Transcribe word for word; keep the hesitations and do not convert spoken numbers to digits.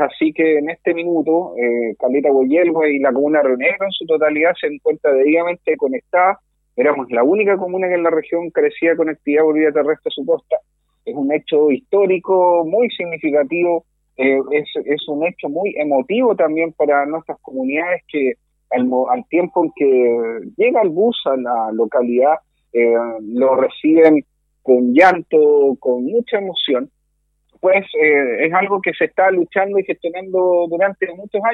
así que en este minuto, eh, Caleta Hueyelgue y la comuna de Río Negro en su totalidad se encuentra debidamente conectada. Éramos la única comuna que en la región carecía de conectividad por vía terrestre a su costa. Es un hecho histórico muy significativo, eh, es, es un hecho muy emotivo también para nuestras comunidades que al, al tiempo en que llega el bus a la localidad, eh, lo reciben con llanto, con mucha emoción. Pues eh, es algo que se está luchando y gestionando durante muchos años.